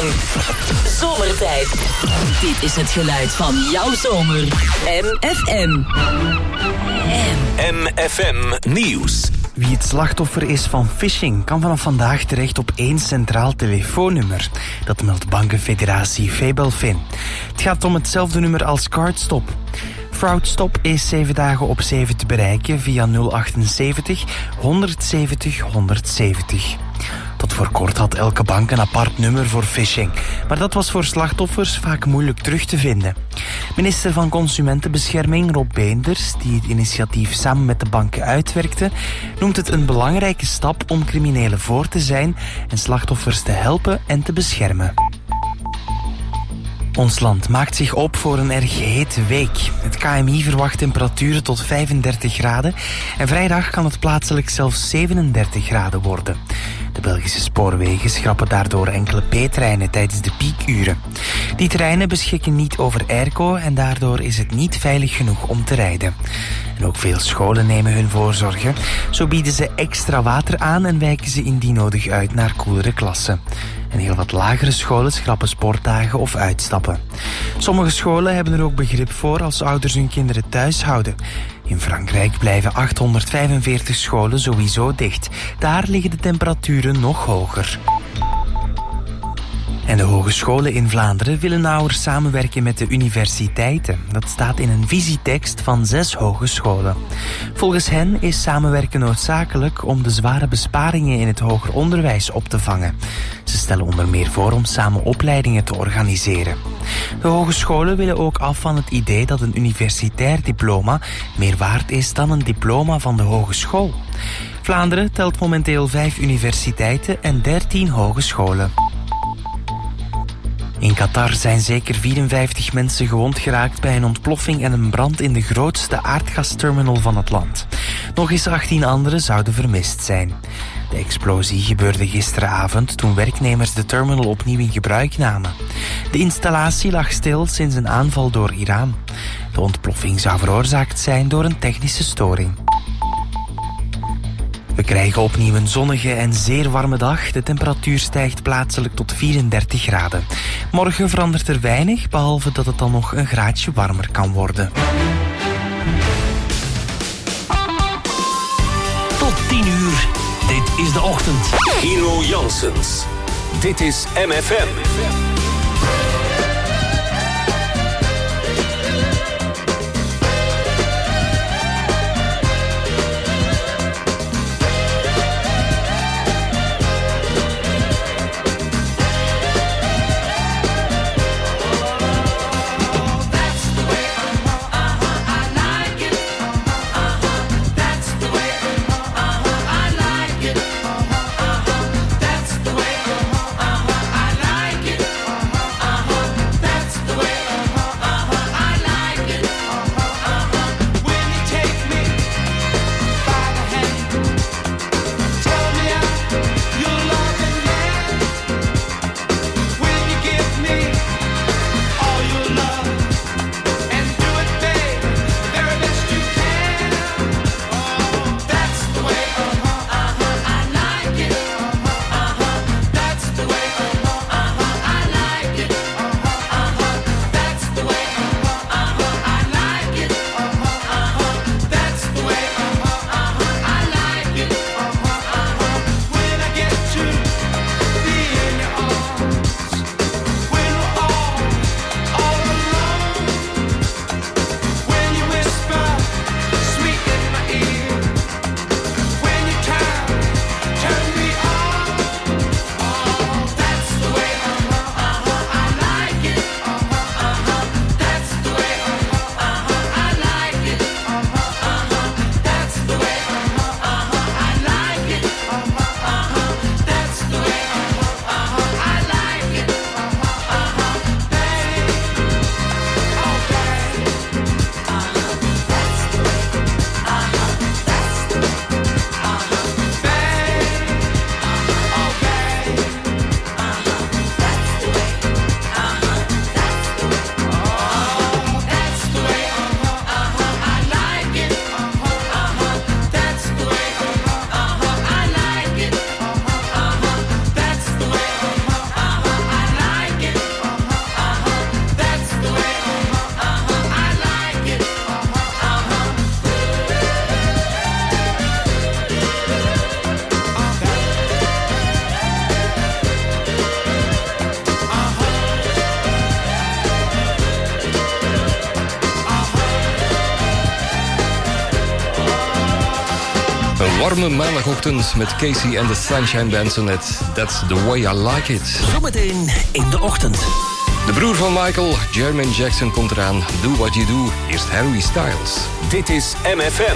lang. Zomertijd. Dit is het geluid van jouw zomer. MFM. MFM Nieuws. Wie het slachtoffer is van phishing kan vanaf vandaag terecht op 1 centraal telefoonnummer. Dat meldt bankenfederatie Febelfin. Het gaat om hetzelfde nummer als Cardstop. Fraudstop is 7 dagen op 7 te bereiken via 078 170 170. Tot voor kort had elke bank een apart nummer voor phishing, maar dat was voor slachtoffers vaak moeilijk terug te vinden. Minister van Consumentenbescherming Rob Beenders, die het initiatief samen met de banken uitwerkte, noemt het een belangrijke stap om criminelen voor te zijn en slachtoffers te helpen en te beschermen. Ons land maakt zich op voor een erg hete week. Het KMI verwacht temperaturen tot 35 graden en vrijdag kan het plaatselijk zelfs 37 graden worden. De Belgische spoorwegen schrappen daardoor enkele B-treinen tijdens de piekuren. Die treinen beschikken niet over airco en daardoor is het niet veilig genoeg om te rijden. En ook veel scholen nemen hun voorzorgen. Zo bieden ze extra water aan en wijken ze indien nodig uit naar koelere klassen. En heel wat lagere scholen schrappen sportdagen of uitstappen. Sommige scholen hebben er ook begrip voor als ouders hun kinderen thuis houden. In Frankrijk blijven 845 scholen sowieso dicht. Daar liggen de temperaturen nog hoger. En de hogescholen in Vlaanderen willen nauwer samenwerken met de universiteiten. Dat staat in een visietekst van 6 hogescholen. Volgens hen is samenwerken noodzakelijk om de zware besparingen in het hoger onderwijs op te vangen. Ze stellen onder meer voor om samen opleidingen te organiseren. De hogescholen willen ook af van het idee dat een universitair diploma meer waard is dan een diploma van de hogeschool. Vlaanderen telt momenteel 5 universiteiten en 13 hogescholen. In Qatar zijn zeker 54 mensen gewond geraakt bij een ontploffing en een brand in de grootste aardgasterminal van het land. Nog eens 18 anderen zouden vermist zijn. De explosie gebeurde gisteravond toen werknemers de terminal opnieuw in gebruik namen. De installatie lag stil sinds een aanval door Iran. De ontploffing zou veroorzaakt zijn door een technische storing. We krijgen opnieuw een zonnige en zeer warme dag. De temperatuur stijgt plaatselijk tot 34 graden. Morgen verandert er weinig, behalve dat het dan nog een graadje warmer kan worden. Tot 10 uur. Dit is de ochtend. Hero Janssens. Dit is MFM. warme maandagochtend met Casey en de Sunshine Band zo net. That's the way I like it. Zometeen in de ochtend. De broer van Michael, Jermaine Jackson, komt eraan. Do What You Do. Eerst Harry Styles. Dit is MFM.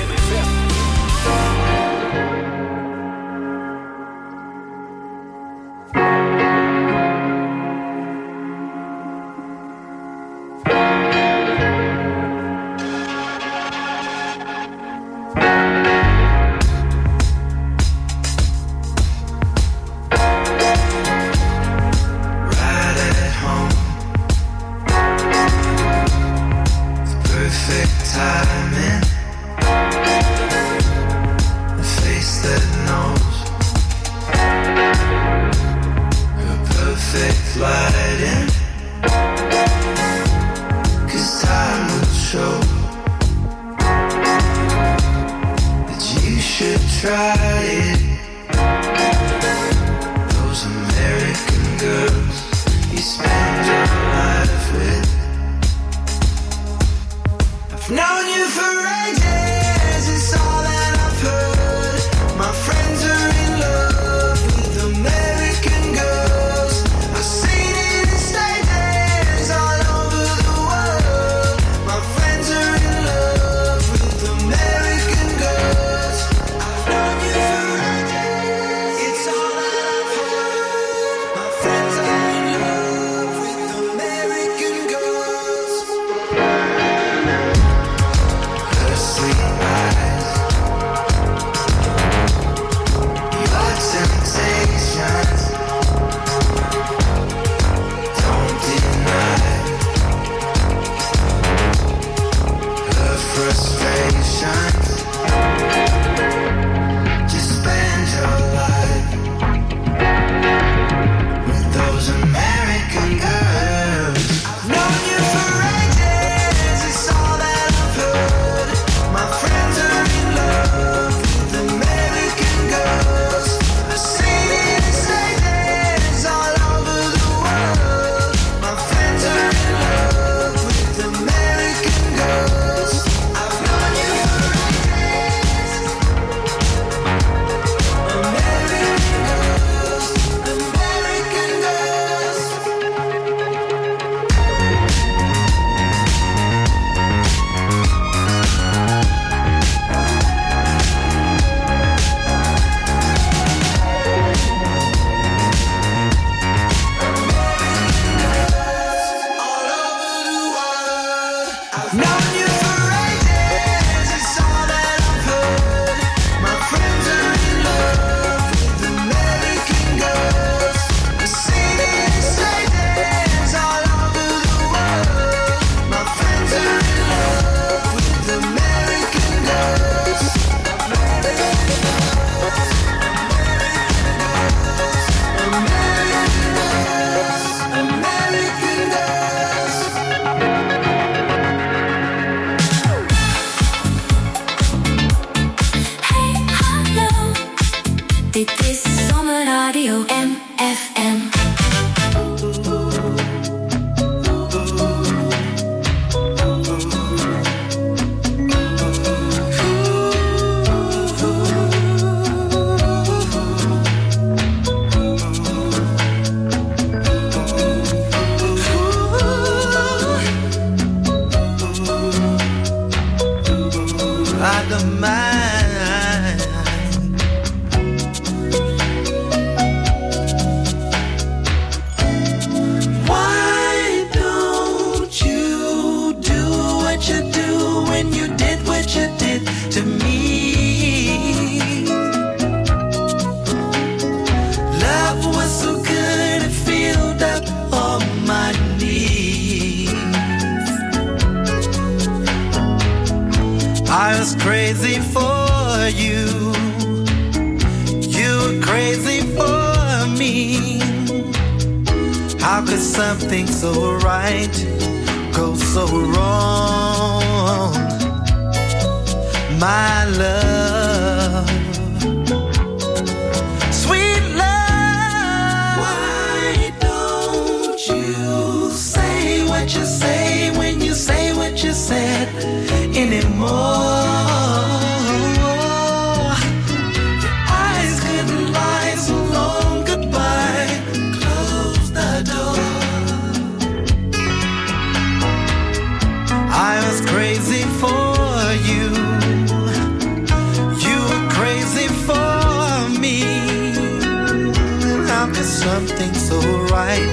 something so right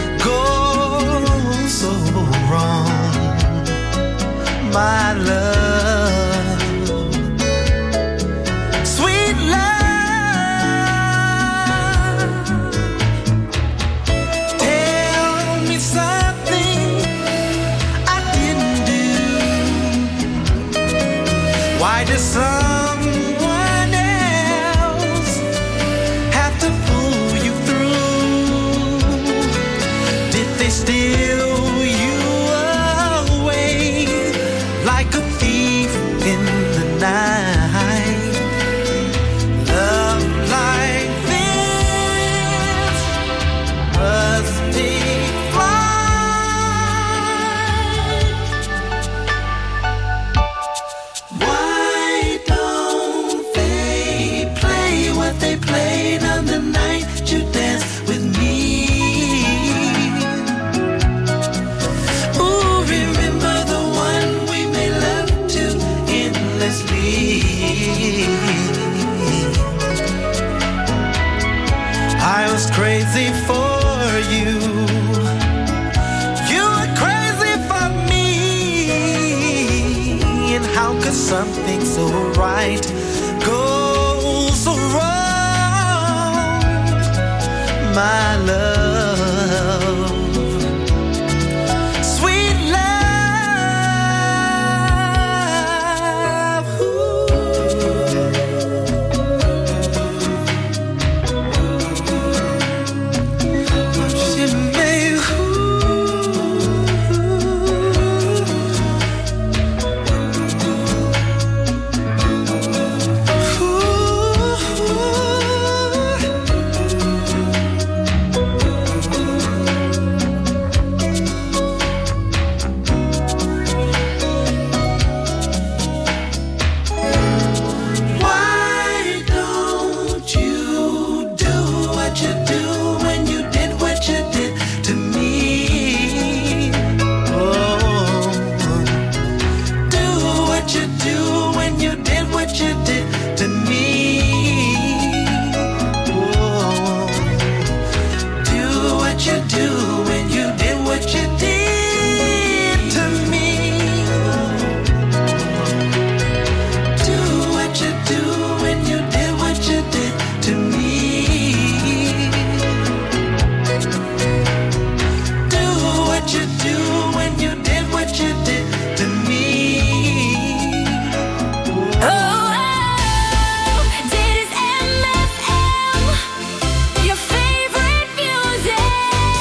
goes so wrong, my love, sweet love. Tell me something I didn't do. Why does someone else have to pull you through? Did they steal you away like a thief in the night? Love like this must take flight. Why don't they play what they played on the night you danced with me? Ooh, remember the one we made love to endlessly. I was crazy for you. You were crazy for me. And how could something so right go so wrong, my love, sweet love. She made Why don't you do what you do when you did what you did to me? Oh, do what you do when you did what you did to me. Oh, do what you do when you did what you did to me. Do what you do when you did what you did to me. Do what you do when you did what you did to me. Dit is MFM, your favorite music.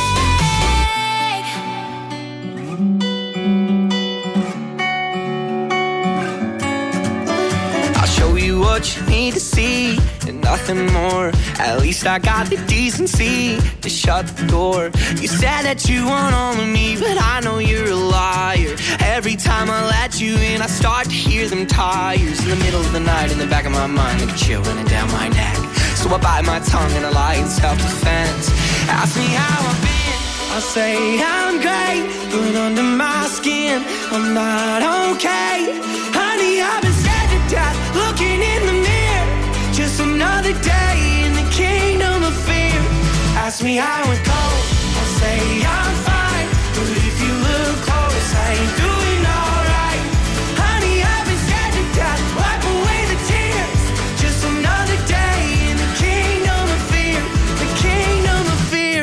I'll show you what you need to see and nothing more. At least I got the decency to shut the door. You said that you want all of me, but I know you're a liar. Every time I let you in, I start to hear them tires in the middle of the night, in the back of my mind, like a chill running down my neck. So I bite my tongue and I lie in self-defense. Ask me how I've been, I'll say I'm great, but under my skin, I'm not okay. Honey, I've been scared to death, looking in the mirror. Just another day in the kingdom of fear. Ask me how it goes, I'll say I'm fine, but if you look close, I ain't doing alright. Honey, I've been scared to death, wipe away the tears. Just another day in the kingdom of fear, the kingdom of fear.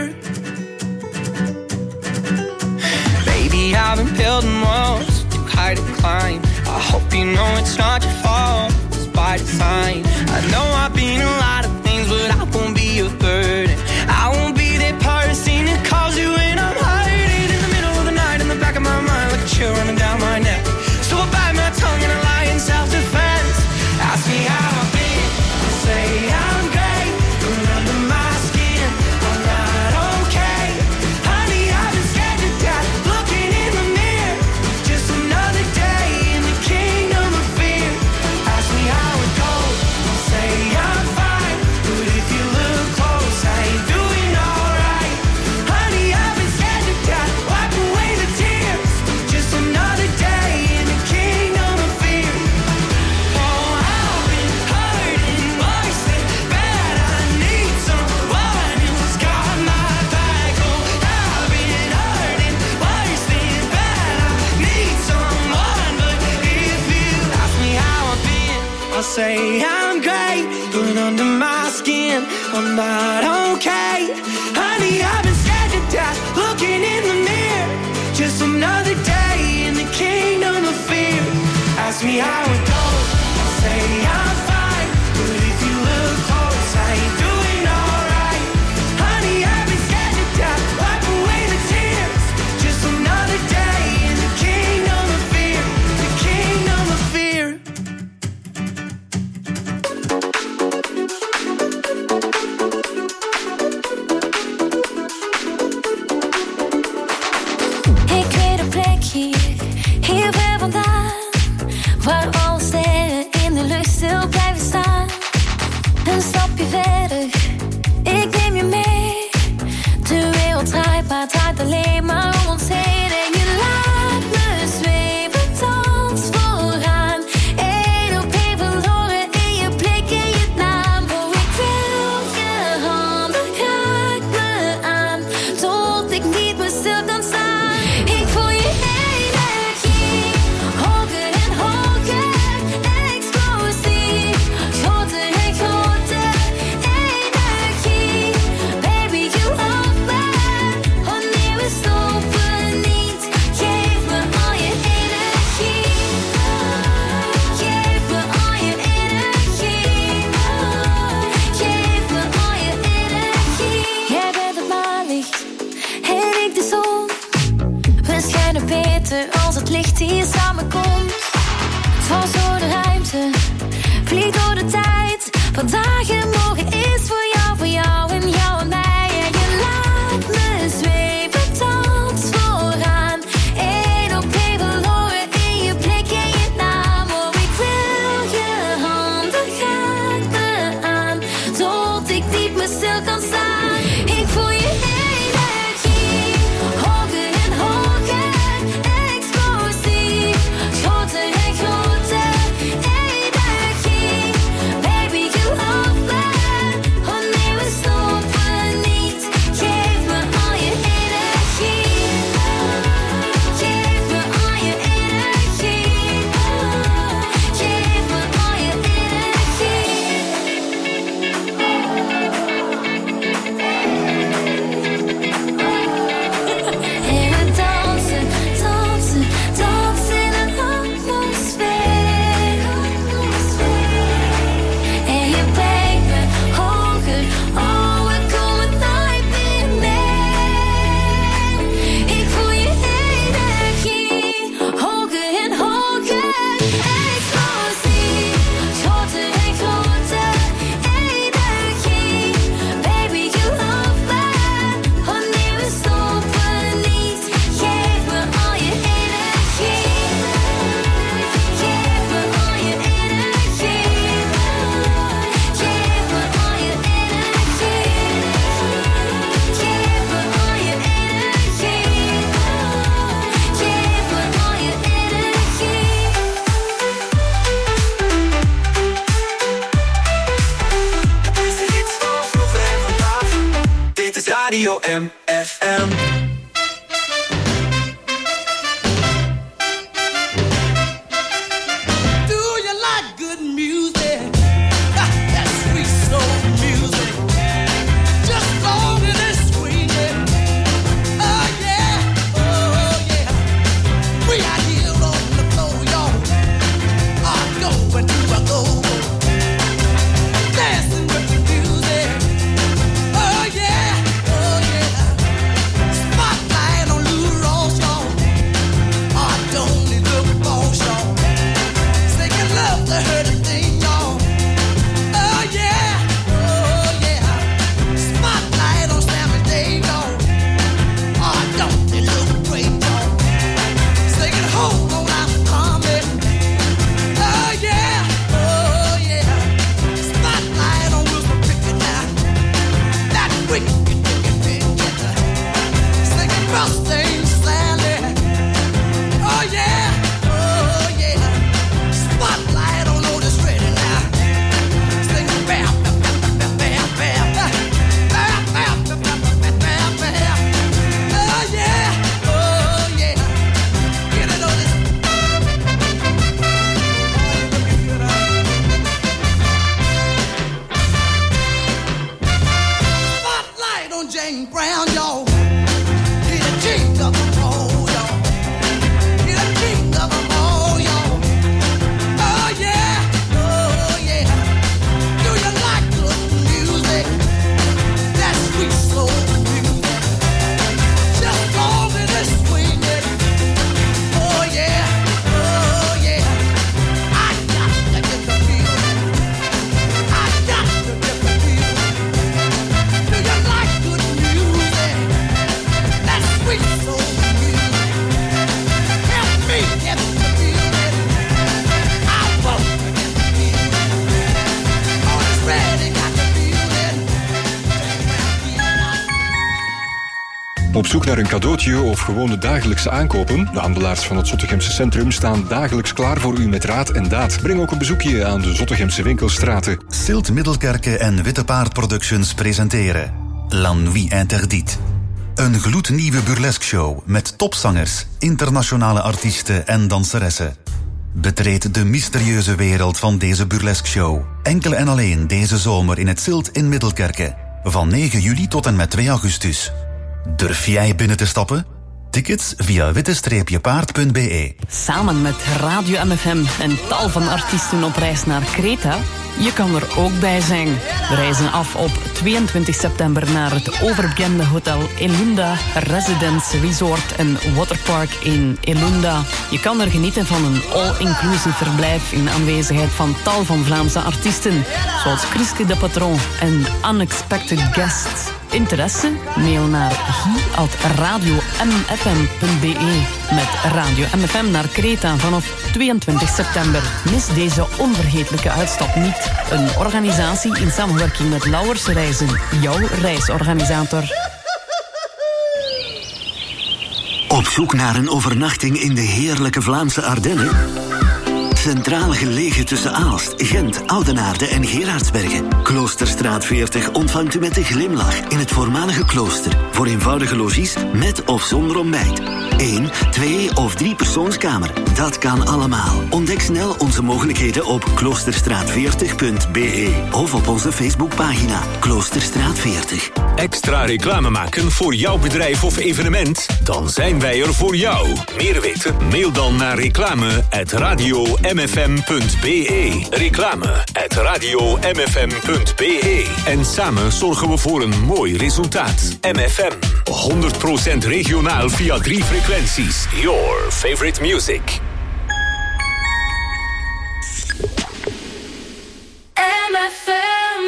Baby, I've been building walls too high to climb. I hope you know it's not your fault, it's by design. I know I've been a lot of things, but I won't be a burden. I won't be that person that calls you when I'm hiding in the middle of the night, in the back of my mind, like a chill running down my neck. So I bite my tongue and I lie in self-defense. Ask me how I've been, I say I'm great, but under my skin, I'm not okay. Honey, I've been scared to death, looking in the mirror. Just another day in the kingdom of fear. Ask me how it goes, I'll say I'm fine, but if you look close, say I'm great, but under my skin, I'm not okay. Honey, I've been scared to death, looking in the mirror. Just another day in the kingdom of fear. Ask me how it goes, I'll say I'm fine. But if you look close, I ain't doing alright. Honey, I've been scared to death, wipe away the tears. Just another day in the kingdom of fear. The kingdom of fear. Ik weet een plekje hier ver vandaan, waar alle sterren in de lucht stil blijven staan. Een stapje verder, ik neem je mee. De wereld draait, maar het draait alleen maar om ons heen. En je laat me zweven, dans vooraan. Eén op één verloren in je blik en je naam. Oh, ik wil je handen, raak me aan, tot ik niet meer stil kan staan. Ik voel je energie, hoger en hoger, explosief, groter en groter, energie. Baby, you love me, wanneer we stoppen niet. Geef me al je energie, geef me al je energie, geef me al je energie. Jij bent het maanlicht en ik de zon. We schijnen beter als het licht hier samenkomt. Dwars door de ruimte, vlieg door de tijd. Vandaag en morgen is voor jou en jou en mij. En je laat me zweven, dans vooraan. Eén op één verloren in je blik en je naam. Oh, ik wil je handen, raak me aan, tot ik niet meer stil kan staan. Ik voel je energie, hoger en hoger, explosief, groter en groter, energie. Baby, you love me, wanneer we stoppen niet. Geef me al je energie, geef me al je energie, geef me al je energie. En we dansen, dansen, dansen in een atmosfeer. En je brengt me hoger, oh, we komen nooit meer neer. Ik voel je energie, hoger en hoger, explosief, groter en groter, energie. Baby, you love me, wanneer we stoppen niet. Geef me al je energie, geef me al je energie, geef me al je energie, geef me al je energie, geef me al je Is er iets van vroeger en vandaag? Dit is Radio MFM. Do you like good music? That sweet soul music. Just long and it's swinging. Oh yeah, oh yeah. We are here on the floor, y'all. I go and do I go. Dancing with the music. Oh yeah, oh yeah. Spotlight on Lou Rawls, y'all. I don't need look for y'all. Singing love to her to thing, y'all. Oh yeah, oh yeah. Spotlight on Sammy Day, y'all. I don't need look great, y'all. Singing hold on, I'm coming. Oh yeah, oh yeah. Spotlight on Wilson Pickett now. That wicked, singing Rustin Sally. Oh yeah, oh yeah. Spotlight on Otis Redding now. Singing bam, bam, bam, bam, bam, bam, bam, bam, bam, bam, bam, bam, bam. Oh yeah, oh yeah. Get it, Otis. on James Brown, y'all. He's the king of them all, y'all. He's the king of them all, y'all. Oh yeah, oh yeah. Do you like good music? That sweet soul music. Just long as it's swinging. Oh yeah, oh yeah. I got to get the feeling. I got to get the feeling. Do you like good music? That sweet soul music. Help me get the feeling. I want to get the feeling. Oh, it's ready, got the feeling. Op zoek naar een cadeautje of gewoon de dagelijkse aankopen? De handelaars van het Zottegemse centrum staan dagelijks klaar voor u met raad en daad. Breng ook een bezoekje aan de Zottegemse winkelstraten. Silt Middelkerke en Witte Paard Productions presenteren La Nuit Interdite. Een gloednieuwe burlesque-show met topzangers, internationale artiesten en danseressen. Betreed de mysterieuze wereld van deze burlesque-show. Enkel en alleen deze zomer in het Silt in Middelkerke. Van 9 juli tot en met 2 augustus. Durf jij binnen te stappen? Tickets via witte-paard.be. Samen met Radio MFM en tal van artiesten op reis naar Kreta. Je kan er ook bij zijn. We reizen af op 22 september naar het overbekende hotel Elunda Residence Resort en Waterpark in Elunda. Je kan er genieten van een all-inclusive verblijf in aanwezigheid van tal van Vlaamse artiesten, zoals Chriske de Patron en Unexpected Guests. Interesse? Mail naar guy@radiomfm.be met Radio MFM naar Kreta vanaf 22 september. Mis deze onvergetelijke uitstap niet. Een organisatie in samenwerking met Lauwers Reizen, jouw reisorganisator. Op zoek naar een overnachting in de heerlijke Vlaamse Ardennen? Centraal gelegen tussen Aalst, Gent, Oudenaarde en Gerardsbergen. Kloosterstraat 40 ontvangt u met een glimlach in het voormalige klooster. Voor eenvoudige logies met of zonder ontbijt. 1, 2 of 3 persoonskamer. Dat kan allemaal. Ontdek snel onze mogelijkheden op kloosterstraat40.be of op onze Facebookpagina Kloosterstraat 40. Extra reclame maken voor jouw bedrijf of evenement? Dan zijn wij er voor jou. Meer weten? Mail dan naar reclame@radiomfm.be. Reclame@radiomfm.be. En samen zorgen we voor een mooi resultaat. MFM. 100% regionaal via 3 frequenties. Your favorite music. MFM.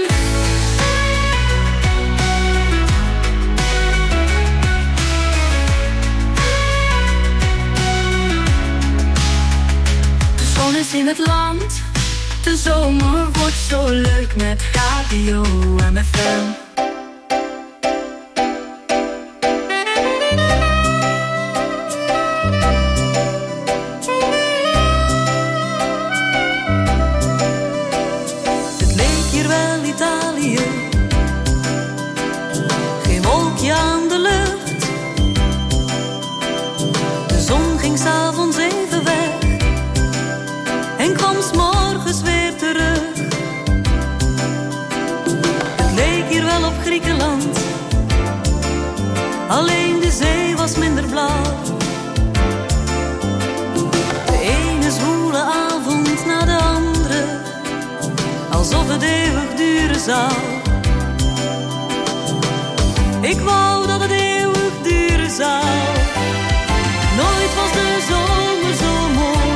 De zon is in het land. De zomer wordt zo leuk met Radio MFM. Geen wolkje aan de lucht. De zon ging 's avonds even weg en kwam 's morgens weer terug. Het leek hier wel op Griekenland, alleen de zee was minder blauw. De ene zwoele avond na de andere, alsof het eeuwig duren zou. Ik wou dat het eeuwig duren zou. Nooit was de zomer zo mooi.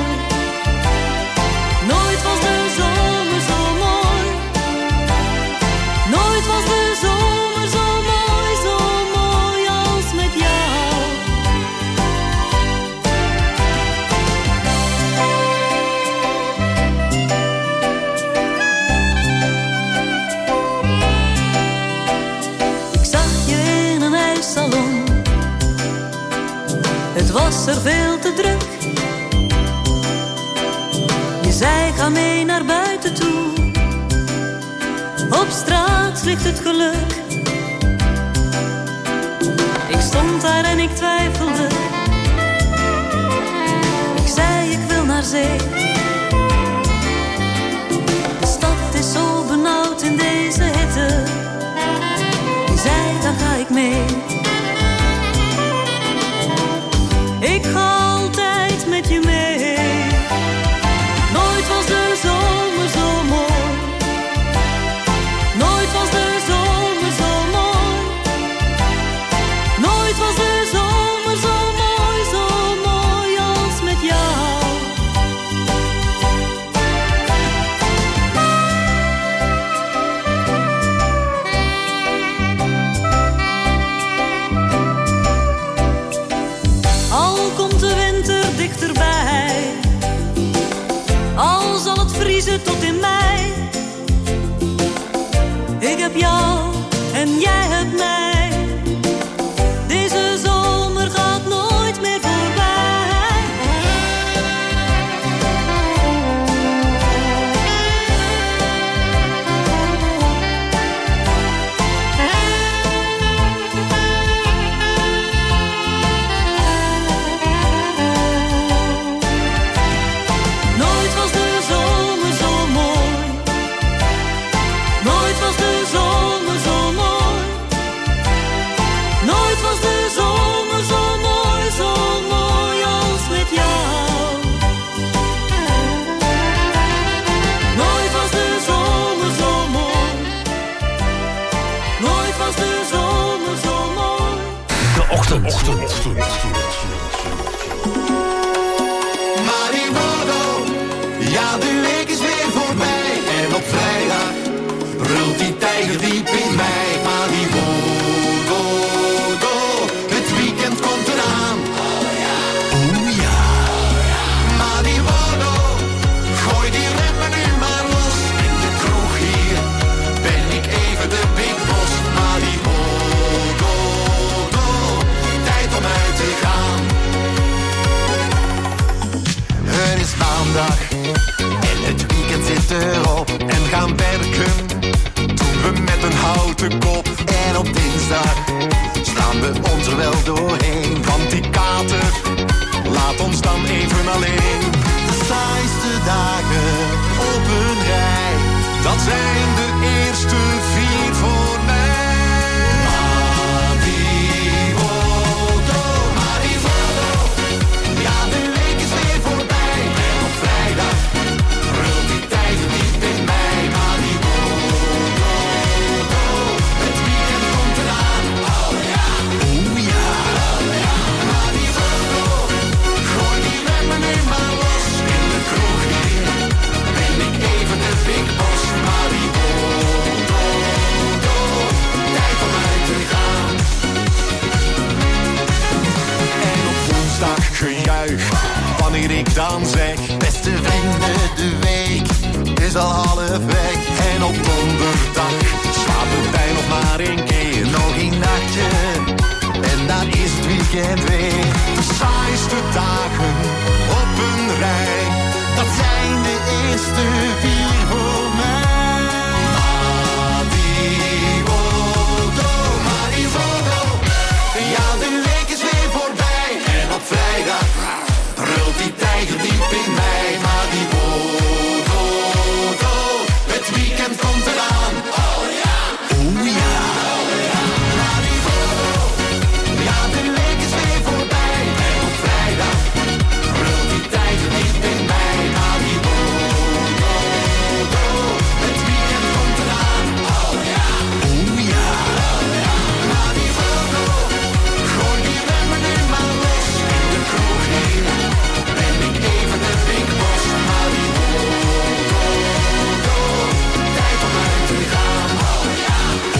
Nooit was de zomer zo mooi. Nooit was de zomer zo mooi als met jou. Ik zag je in een ijssalon. Het was er veel te druk. Je zei ga mee naar buiten toe. Op straat ligt het geluk. Ik stond daar en ik twijfelde. Ik zei ik wil naar zee. De stad is zo benauwd in deze hitte. Je zei dan ga ik mee. Ik ga altijd met je mee. Nooit was de zomer zo mooi. Nooit was de zomer zo mooi. Nooit was de zomer zo mooi als met jou. Al komt de winter dichterbij, al zal het vriezen tot in mei. Ik heb jou en jij hebt mij. Deze zomer gaat nooit meer voorbij. Nooit was de zomer zo mooi. Nooit was de zomer zo mooi. Nooit was de zomer zo mooi als met jou. Nooit was de zomer zo mooi. Nooit was de zomer zo mooi. De ochtend. Mariwodo, ja de week is weer voorbij. En op vrijdag brult die tijger diep in mij. Mariwodo, het weekend komt eraan. Oh ja, Mariwodo, gooi die remmen nu maar los. In de kroeg hier ben ik even de big boss. Mariwodo, tijd om uit te gaan. Het is maandag en het weekend zit erop. En gaan werken doen we met een houten kop. En op dinsdag staan we ons er wel doorheen. Want die kater laat ons dan even alleen. De saaiste dagen op een rij, dat zijn de eerste 4 voor mij. Mariwodo, ja de week is weer voorbij. En op vrijdag brult die tijger diep in mij. Mariwodo, het weekend komt eraan. Oh ja, Mariwodo, gooi die remmen nu maar los. In de kroeg hier ben ik even de big boss. Mariwodo, tijd om uit te gaan. En op woensdag gejuich wanneer ik dan zeg: beste vrienden, de week is al half weg. En op donderdag slapen wij nog maar 1 keer. Nog 1 nachtje en dan is het weekend weer. De saaiste dagen op een rij, dat zijn de eerste 4 voor mij. Mariwodo, ja de week is weer voorbij. En op vrijdag brult die tijger diep in mij. Mariwodo, het weekend komt eraan. Oh ja, Mariwodo, ja de week is weer voorbij. En op vrijdag brult die tijger diep in mij. Mariwodo, het weekend komt eraan. Oh ja, Mariwodo, gooi die remmen nu maar los. In de kroeg hier ben ik even de big boss. Mariwodo, tijd om uit te gaan. Oh ja,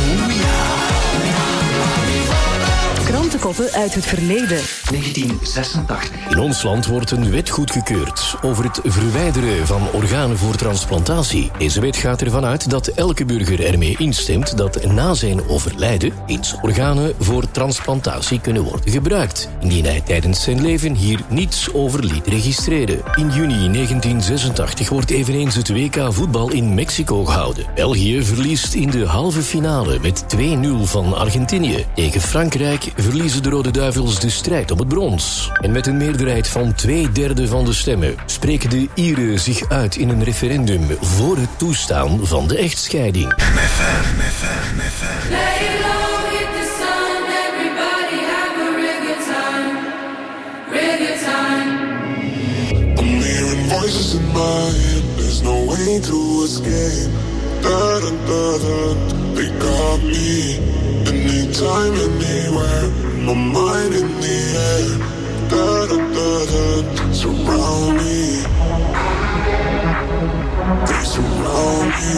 Mariwodo. Krantenkoppen uit het verleden. 1986. In ons land wordt een wet goedgekeurd over het verwijderen van organen voor transplantatie. Deze wet gaat ervan uit dat elke burger ermee instemt dat na zijn overlijden eens organen voor transplantatie kunnen worden gebruikt, indien hij tijdens zijn leven hier niets over liet registreren. In juni 1986 wordt eveneens het WK voetbal in Mexico gehouden. België verliest in de halve finale met 2-0 van Argentinië. Tegen Frankrijk verliezen de Rode Duivels de strijd om het brons. En met een meerderheid van 2/3 van de stemmen spreken de Ieren zich uit in een referendum voor het toestaan van de echtscheiding. MFM. Lay low, hit the sun escape. They got me. Anytime, anywhere. My mind in the air. Surround me. They surround me.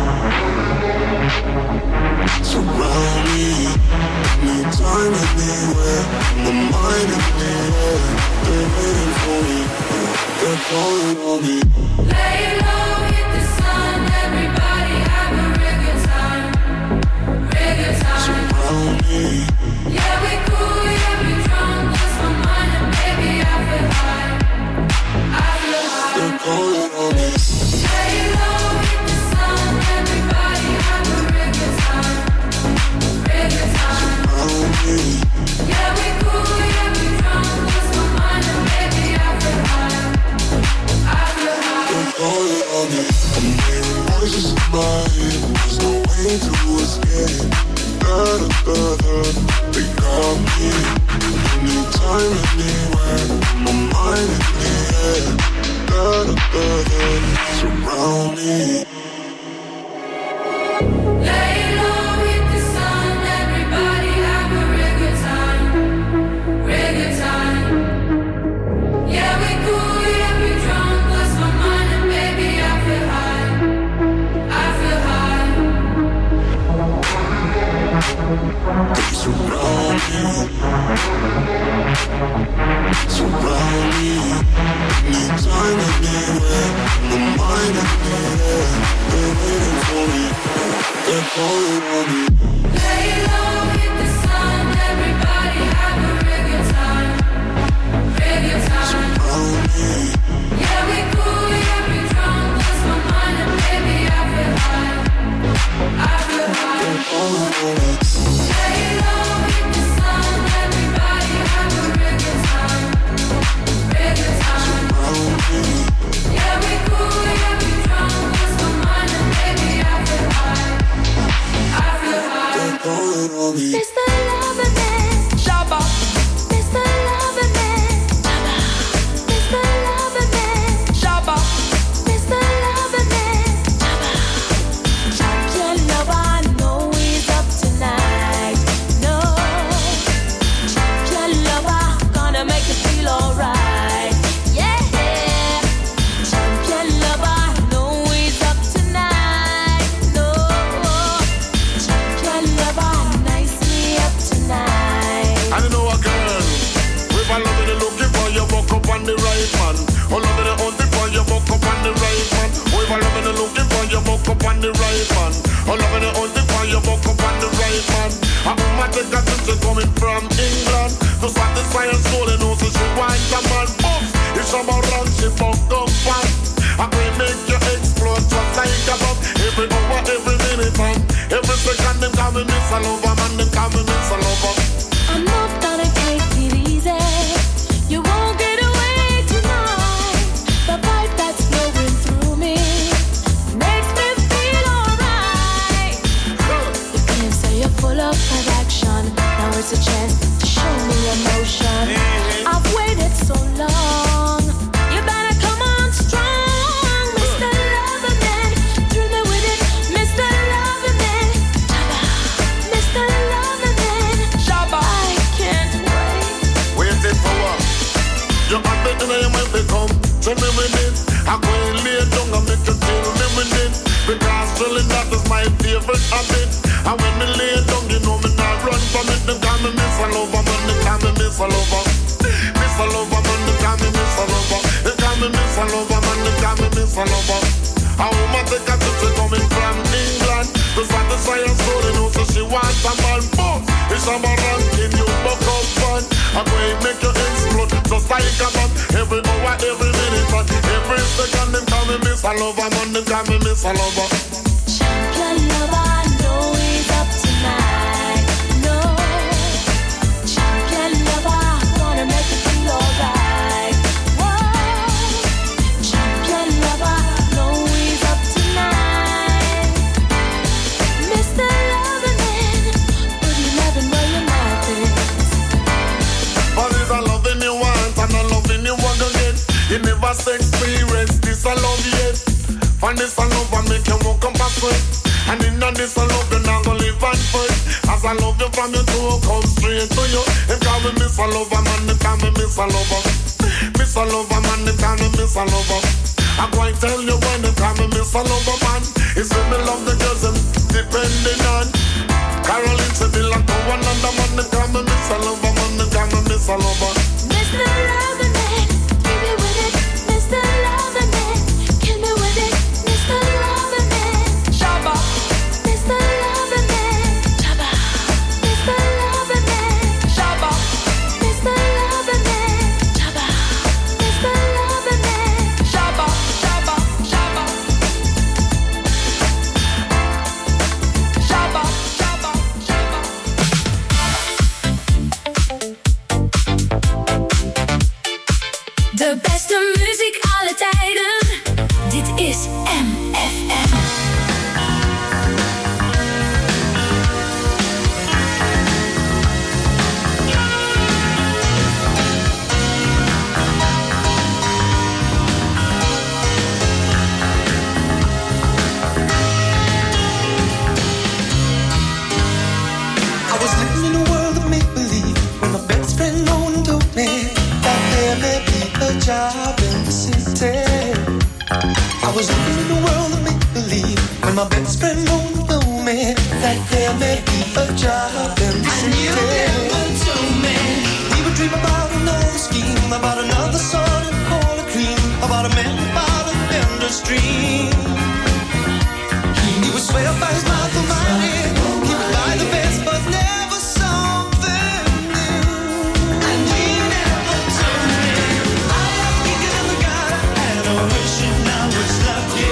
Surround me. Anytime, anywhere. My mind in the air. They're waiting for me. They're calling on me. Lay low, hit the sun. Everybody have a real good time. Real good time. Surround me. Yeah, we cool, yeah, we drunk. Lost my mind and baby, I feel high. I feel high. They're calling on me. Lay low, hit the sun. Everybody have a real good time. Real good time. Surround me. Yeah, we cool, yeah, we drunk. Lost my mind and baby, I feel high. I feel high. They're calling on me. I'm hearing voices in my head. There's no way to escape. They got me. Anytime, anywhere. My mind in the air. Surround me. Lay low, hit the sun. Everybody have a real good time. Real good time. Yeah, we cool, yeah, we drunk. Lost my mind and baby, I feel high. I feel high. They surround me. Surround me. Anytime, anywhere. My mind in the air. They're waiting for me. They're calling on me. Lay low, hit the sun. Everybody have a real good time. Real good time. Surround me. Yeah, we cool, yeah, we drunk. Lost my mind and baby, I feel high. I feel high. They're calling on me. Lay low, hit the sun. Everybody have a real good time. Real good time. Surround me. Yeah, we cool, yeah, we drunk. Lost my mind and baby, I feel high. I feel high. They're calling on me. Mr. Loverman, Shabba. Mr. Loverman, Mr. Loverman, Shabba. Mr. Loverman, champion lover, I know he's up tonight. No, champion lover, gonna make you feel alright. Yeah, champion lover, I know he's up tonight. No, champion lover, nicely up tonight. I don't know a girl. If I love it, looking for you, walk up on the right man. Oh, love it, hunting for you, walk up on the right man. Oh, if I love it, looking for you, walk up on the right man. Oh, love it, hunting for you, walk up on the right man. A woman take a trip, she's coming from England. To satisfy her soul, and also she wants a man. Boom! If someone runs, she fuck up fast. I will make you explode just like a bomb. Every hour, every minute, man. Every second, them call me Miss a Lover, man. Them call me Miss a Lover. I'm not gonna take it easy. You won't get away tonight. The vibe that's flowing through me makes me feel alright. You can say you're full of action. Now it's a chance to show me emotion. I've waited so long. You better come on strong, Mr. Loverman. Thrill me with it, Mr. Loverman. Mr. Loverman. Shabba. I can't wait. Waiting for what? You got the in your mind, they come. Tell me with it. I'm going to lay down and make you tell me with it. Because drilling that is my favorite habit. And when me lay down, you know me not run from it. Them call me Miss a Lover, man. They call me Miss a Lover. Miss a Lover, man. They call me Miss a Lover. They call me Miss a Lover, man. They call me Miss a Lover. A woman take a trip, she coming from England. To satisfy her soul, you know, so she wants a man. Boom! It's a man ranking, you buck up fun. I'm going to make you explode, just like a bomb. Every hour, every minute, and every second, them call me Miss a Lover, man. Them call me Miss a Lover. Champion lover, I know he's up tonight. No, champion lover, gonna make you feel alright. Whoa, champion lover, know he's up tonight. Mr. Loverman, put your loving where your mouth is. But it's a loving you want and a loving you want to get. You never experience this a love yet. And this I love and make you walk up a sweat. And in this I love you now go live and fight. As I love you from your toe, come straight to you. If call me miss a lover, man, if call me miss a lover. Miss a lover, man, if call me miss a lover. I'm going to tell you when if call me miss a lover, man. It's when me love the girls and depending on Caroline Seville and to another man, if call me miss a lover, man, if call me miss a lover. Mr. Lover Man, give me with it. Mr. Lover Man, kill me with it. Mr. Lover Man, Shabba. Mr. Lover Man, Shabba. Mr. Lover Man, Shabba. Mr. Lover Man, Shabba. Mr. Lover Man, Shabba, Shabba, Shabba. Shabba, Shabba, Shabba. De beste muziek alle tijden. Dit is MFM. I was living in a world of make-believe when my best friend Owen told me that there may be a job in the city. I was living in a world of make-believe when my best friend Owen told me that there may be a job in the city. And you never told me. We would dream about another scheme, about another sun and call it cream, about a man by the industry. He would swear by his mouth and money. He would buy the best, but never something new. And he never told me I like thinking of the guy and I wishing I was lucky.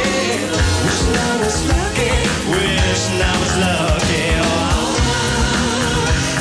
Wishing I was lucky. Wishing I was lucky. Oh,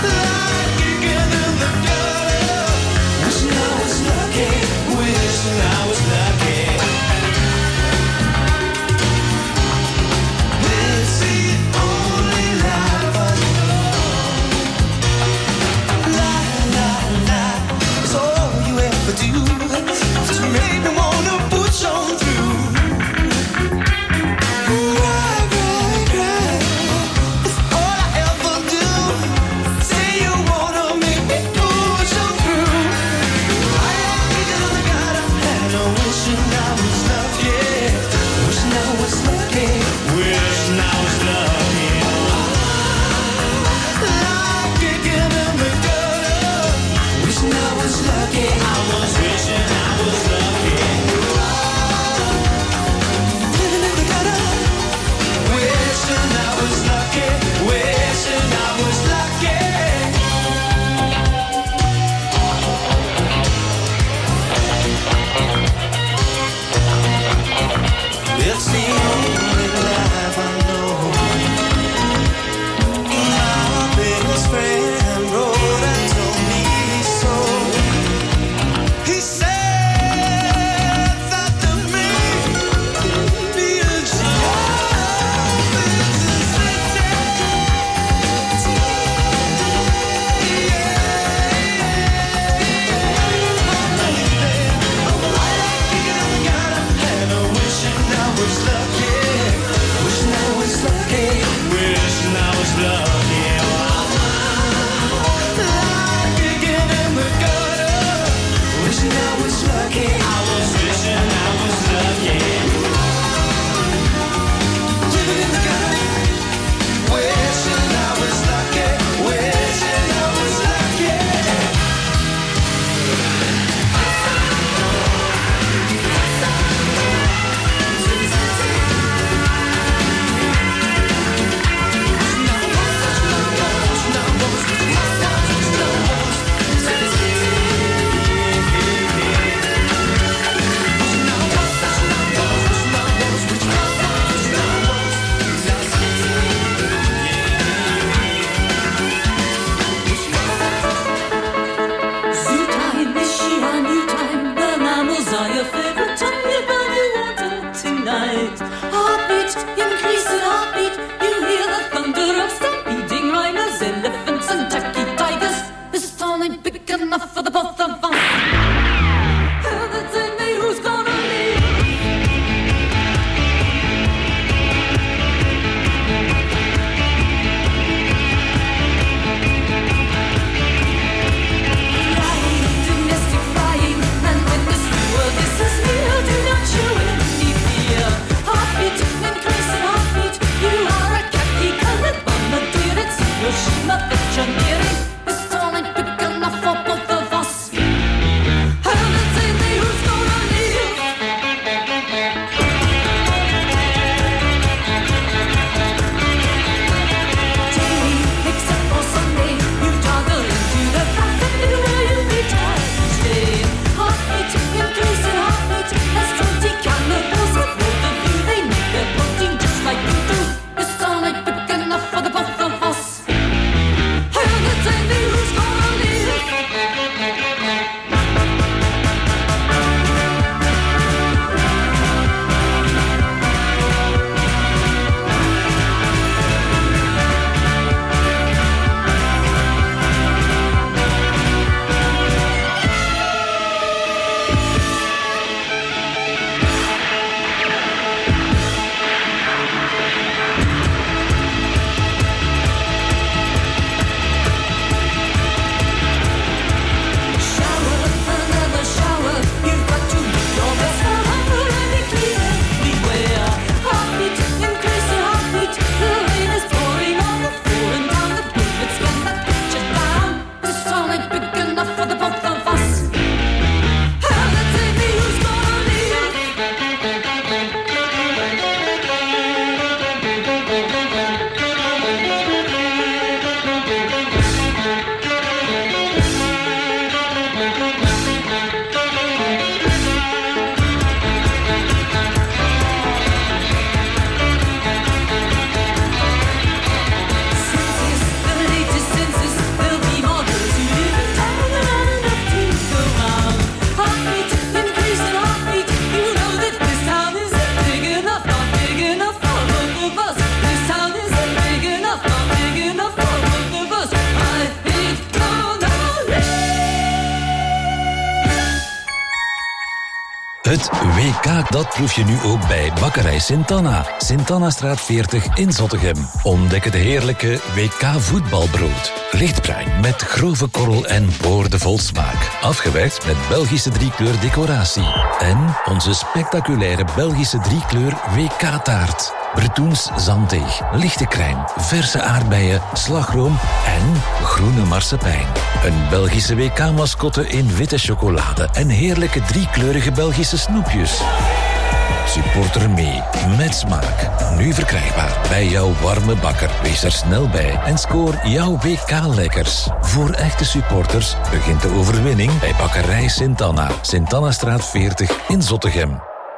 Het WK, dat proef je nu ook bij Bakkerij Sint-Anna. Sint-Annastraat 40 in Zottegem. Ontdek het heerlijke WK voetbalbrood. Lichtbruin met grove korrel en boordevol smaak. Afgewerkt met Belgische driekleur decoratie. En onze spectaculaire Belgische driekleur WK-taart. Bretoens zanddeeg, lichte crème, verse aardbeien, slagroom en groene marsepein. Een Belgische WK-mascotte in witte chocolade en heerlijke driekleurige Belgische snoepjes. Supporter mee, met smaak. Nu verkrijgbaar bij jouw warme bakker. Wees er snel bij en scoor jouw WK-lekkers. Voor echte supporters begint de overwinning bij Bakkerij Sint-Anna. Sint-Annastraat 40 in Zottegem.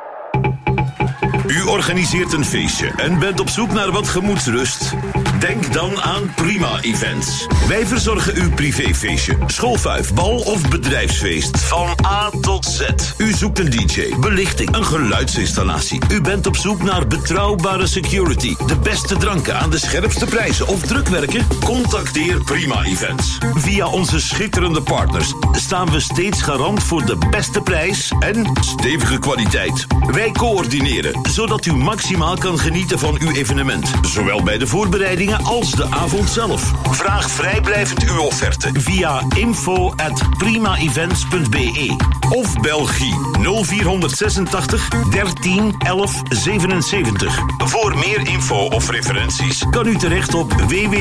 U organiseert een feestje en bent op zoek naar wat gemoedsrust? Denk dan aan Prima Events. Wij verzorgen uw privéfeestje, schoolfuif, bal of bedrijfsfeest. Van A tot Z. U zoekt een DJ, belichting, een geluidsinstallatie. U bent op zoek naar betrouwbare security, de beste dranken aan de scherpste prijzen of drukwerken? Contacteer Prima Events. Via onze schitterende partners staan we steeds garant voor de beste prijs en stevige kwaliteit. Wij coördineren, zodat u maximaal kan genieten van uw evenement. Zowel bij de voorbereidingen als de avond zelf. Vraag vrijblijvend uw offerte via info@primaevents.be of bel Guy 0486 13 11 77. Voor meer info of referenties kan u terecht op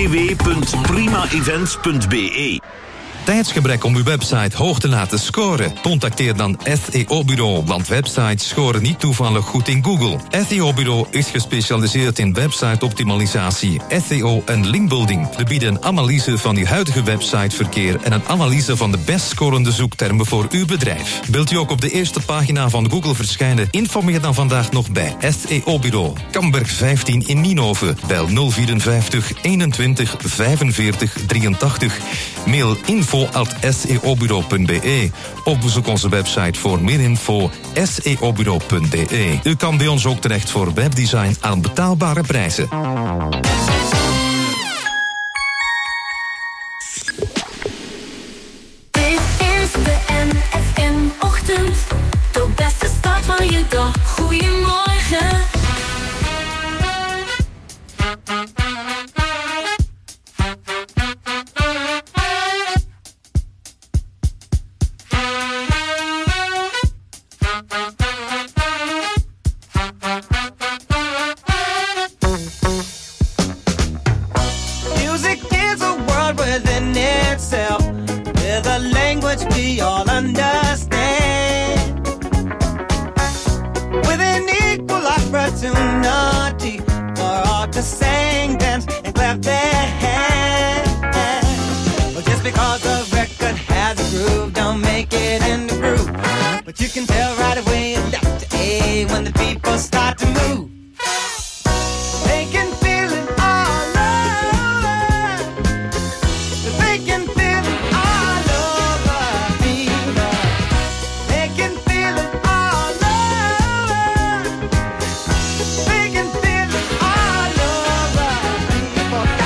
www.primaevents.be. Tijdsgebrek om uw website hoog te laten scoren? Contacteer dan SEO-bureau, want websites scoren niet toevallig goed in Google. SEO-bureau is gespecialiseerd in website-optimalisatie, SEO en linkbuilding. We bieden een analyse van uw huidige websiteverkeer en een analyse van de best scorende zoektermen voor uw bedrijf. Wilt u ook op de eerste pagina van Google verschijnen? Informeer dan vandaag nog bij SEO-bureau. Kamberg 15 in Nienhoven. Bel 054 21 45 83. Mail info@seobureau.be of bezoek onze website voor meer info seobureau.be. U kan bij ons ook terecht voor webdesign aan betaalbare prijzen. Dit is de NFM-ochtend, de beste start van je dag. Goedemorgen. Music is a world within itself, with a language we all understand, with an equal opportunity for all to sing, dance, and clap their hands. Well, just because the record has a groove, don't make it in the groove. But you can tell right away left to A when the people start to move. They can feel it all over. They can feel it all over people. They can feel it all over. They can feel it all over people. Go!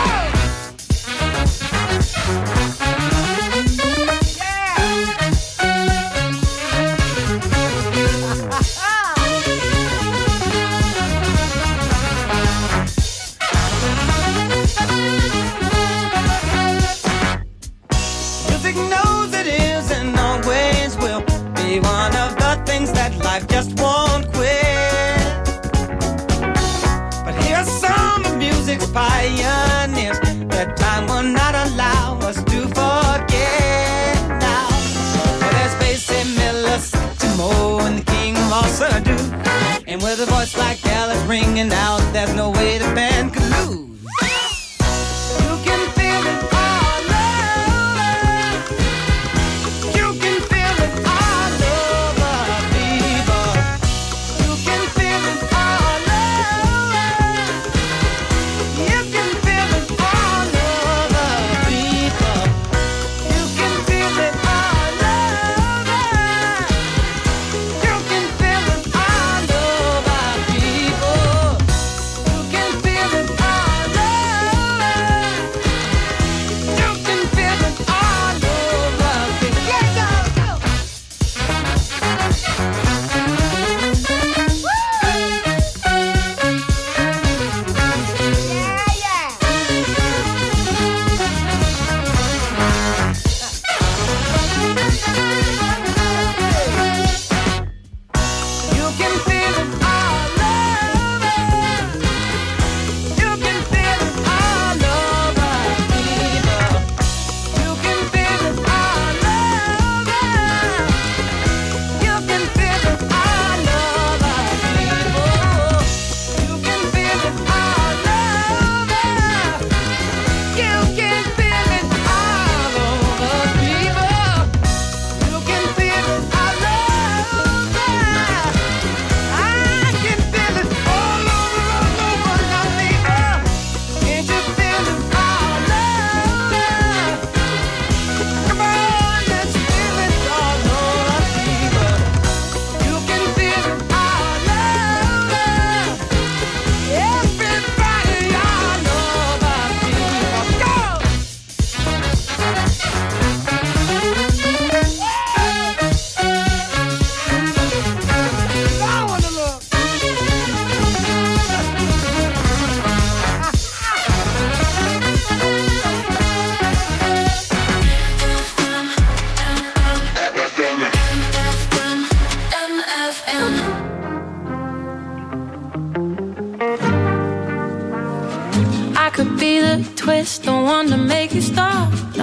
Music knows it is and always will be one of the things that life just won't quit. But here's some of music's pioneers that time will not allow us to forget now. Well, there's Basie Miller, Satchmo, and the king of all Surdo. And with a voice like Alice ringing out, there's no way the band could lose. You can feel it all over. You can feel it all over, people. You can feel it all over. You can feel it all over, people. You can feel it all over. You can feel it all over, people. You can feel it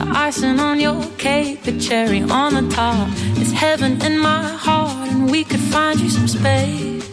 the icing on your cake, the cherry on the top. It's heaven in my heart, and we could find you some space.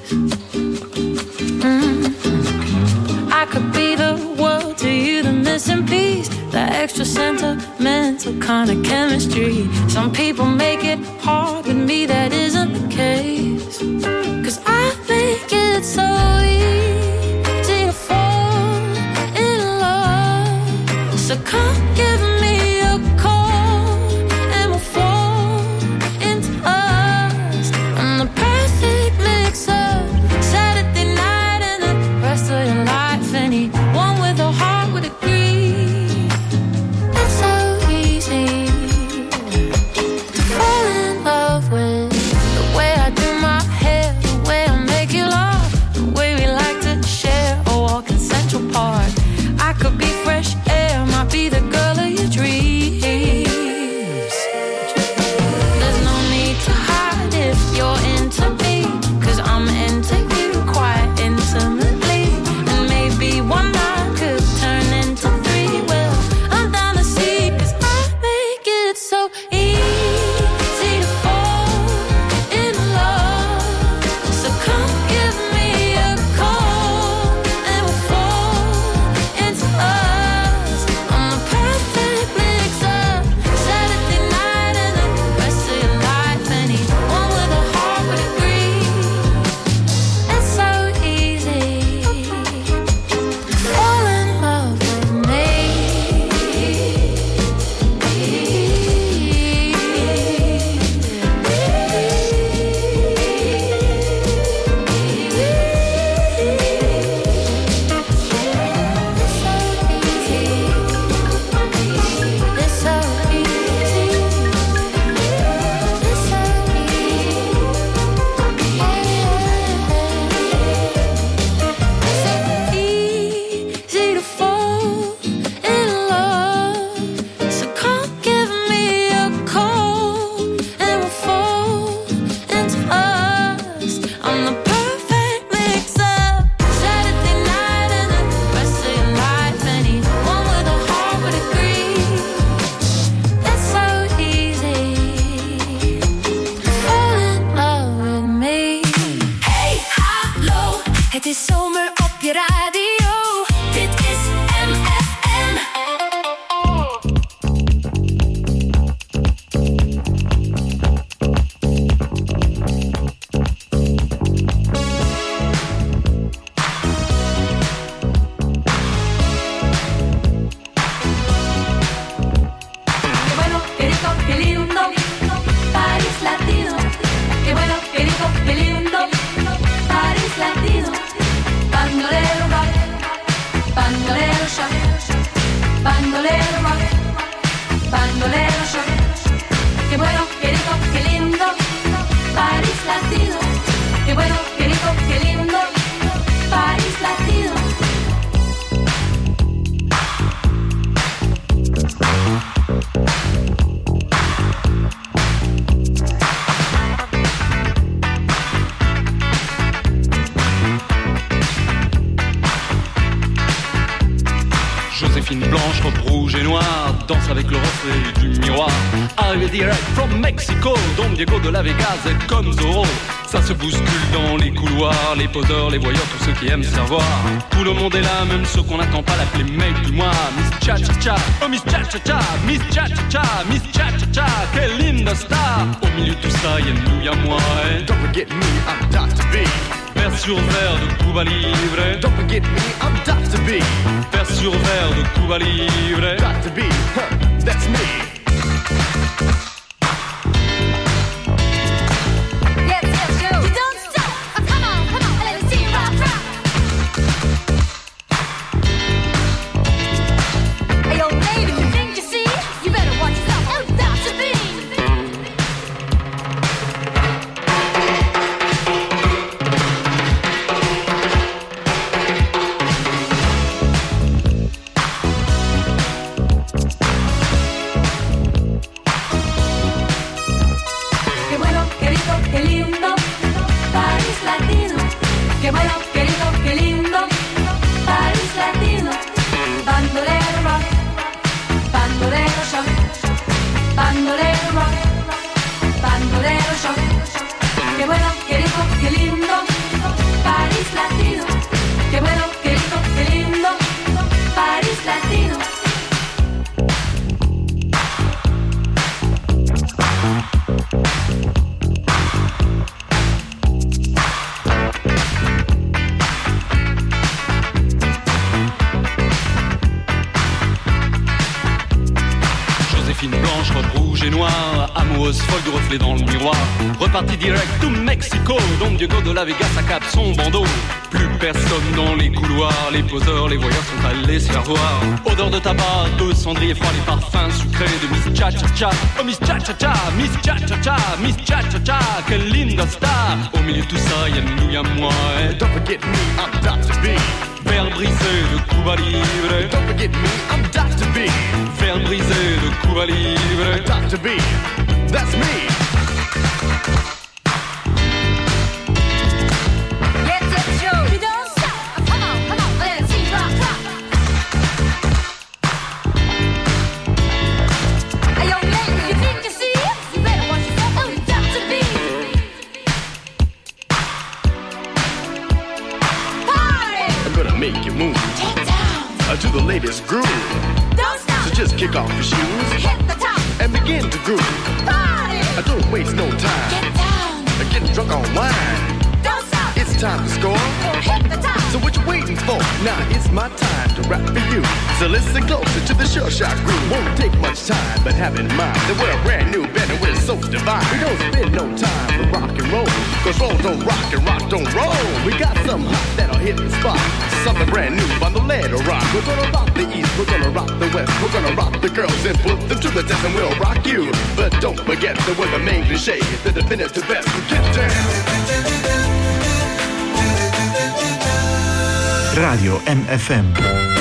I could be the world to you, the missing piece, the extra sentimental kind of chemistry. Some people make it hard, with me that isn't the case. 'Cause I think it's so easy to fall in love. So come give me a call and we'll fall into us. I'm the perfect mix-up, Saturday night and the rest of your life. Anyone with a heart would agree. It's so easy to fall in love with the way I do my hair, the way I make you laugh, the way we like to share a walk in Central Park. I could be fresh air, might be the girl of your dreams. There's no need to hide if you're into me, 'cause I'm into you quite intimately. And maybe one night could turn into three. Well, I'm down to see, 'cause I make it so easy to fall in love. So come give me a call and we'll fall into us. I'm the perfect mix-up, Saturday night and the rest of your life. Anyone with a heart would agree. It's so easy to fall in love with me. It's so easy. It's so easy to fall in love. So come give me a call and we'll fall into us. I'm the perfect mix-up, Saturday night and the rest of your life. Anyone with a heart would agree. It's so easy to fall in love with me. Hey, hallo, het is zomer op je radio. Dit is MFM. Qué bueno, qué rico, qué lindo, París Latino. Qué bueno, qué rico, qué lindo, París Latino. Bandolero rock, bandolero shock, bandolero rock, bandolero shock. Qué bueno, qué rico, qué lindo, París Latino. Qué bueno, qué rico, qué lindo, París Latino. Joséphine blanche, robe rouge et noire, danse avec le reflet du miroir. Arrivé direct from Mexico, Don Diego de la Vegas est comme Zorro. Ça se bouscule dans les couloirs, les poseurs, les voyeurs, tous ceux qui aiment se faire voir. Tout le monde est là, même ceux qu'on n'attend pas, l'appeler mec du mois. Miss Cha-Cha-Cha, oh Miss Cha-Cha-Cha, Miss Cha-Cha-Cha, Miss Cha-Cha-Cha, quelle linda star. Au milieu de tout ça, y'a nous, y'a moi. Don't forget me, I'm Dr. B. Verre sur verre de Cuba Libre. Don't forget me, I'm Dr. B. Verre sur verre de Cuba Libre. Dr. B, that's me. Yes, yes, you. You don't stop. Oh, come on, let me see you rock, rock. Hey, yo, lady, you think you see? You better watch yourself. Oh, Dr. B. bandolero rock, bandolero shock. robe rouge et noire, amoureuse folle du reflet dans le miroir. Reparti direct to Mexico, Don Diego de la Vega s'accape son bandeau. Plus personne dans les couloirs, les poseurs, les voyeurs sont allés se faire voir. Odeur de tabac, de cendrier froid, les parfums sucrés de Miss Cha-Cha-Cha. Oh Miss Cha-Cha-Cha, Miss Cha-Cha-Cha, Miss Cha-Cha-Cha, quelle linda star. Au milieu de tout ça, y'a nous, y'a moi. Don't forget me, I'm Dr. B. Fer brisé de Cuba Libre. Don't forget me, I'm Dr. B. Fer brisé de Cuba Libre. Dr. B, that's me. Make you move. Get down to the latest groove. Don't stop. So just kick off your shoes. Hit the top and begin to groove. Party. Don't waste no time. Get down. Getting drunk on wine. Don't stop. It's time to score. Hit the top. So what you waiting for? Now it's my time to rap for you. So listen closer to the sure shot groove. Won't take much time, but have in mind that we're a brand new band and we're so divine. We don't spend no time with rock and roll, cause roll don't rock and rock don't roll. We got something hot that'll hit the spot. Something brand new on the lead of rock. We're gonna rock the east, we're gonna rock the west. We're gonna rock the girls and put them to the test and we'll rock you. But don't forget that we're the main cliche, the definitive best. Get down. Radio MFM.